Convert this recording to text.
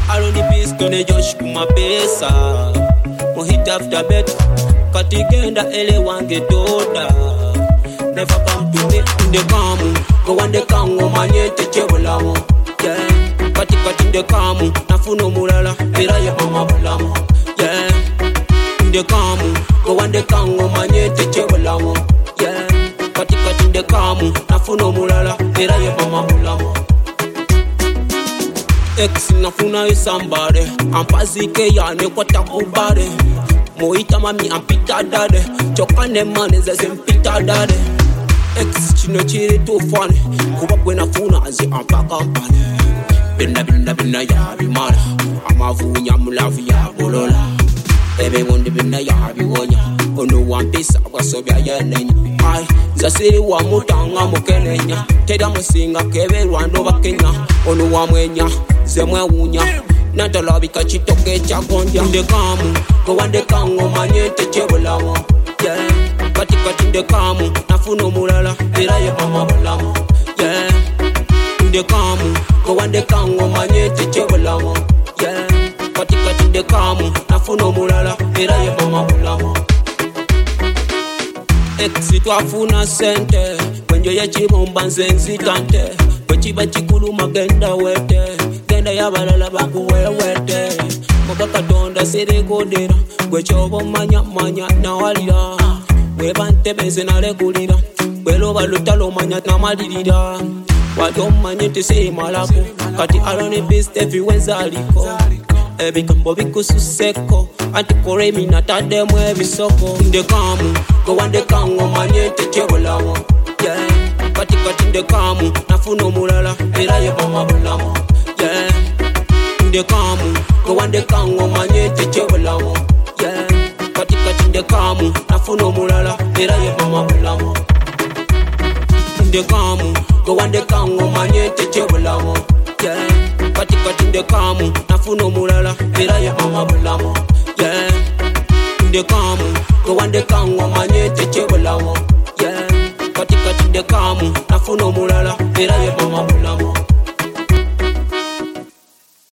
Around the beast kone Josh kumapesa mo hit after bet katigenda ele wange doda never come to me in the kamu go on the kango manyete chebulamo yeah katikati in the kamu nafuno mulala era ya mama bulamo yeah in the kamu go on the kango manyete chebulamo yeah katikati in the kamu nafuno mulala era ya mama bulamo Ex nafuna somebody ampazike yane kwa takubare moita mami ampita dade chokane mane zeze mpita dade Ex chino chiri too funny kuba kwe nafuna azi ampaka mpane Binda ya bimara amavunya mulavu ya bolola Ebe ngondi binda ya biwonya Ono wampisa kwa sobya yenenya Ay, zasiri wa mutanga mukenenya Teda musinga kebe rwando bakenya Ono wa mwenya, zemwe unya Natalabi kachitoke chakonja Inde kamu, kawande kango manyete chebulawo Yeah, katikati inde kamu Nafuno mulala, ira ye mama bulamo Yeah, inde kamu Kawande kango manyete chebulawo Yeah, katikati inde kamu Nafuno mulala, ira ye mama bulamo Exit wafuna sente Wenjo ya chibomba nzenzi tante Wechiba chikulu magenda wete Genda ya balala baku wete Mokaka donda sere kodera Wechobo manya na walira Webante beze na regulira Welo balutalo manya na malirira Wajo manyete se malako Kati arone best everywhere zaliko Ebi kambo biku suseko Antikore minatade mwe bisoko Inde kamu Go ande kango manyete chebulawo Yeah Katikati inde kamu Nafuno mulala Ira ye mama bulamo Yeah Inde kamu Go ande kango manyete chebulawo Yeah Katikati inde kamu Nafuno mulala Ira ye mama bulamo Inde kamu Go ande kango manyete chebulawo Yeah Katikati inde kamu Nafuno mulala Ira ye mama bulamo Yeah Inde kamu Go ande kango manyete chebulawo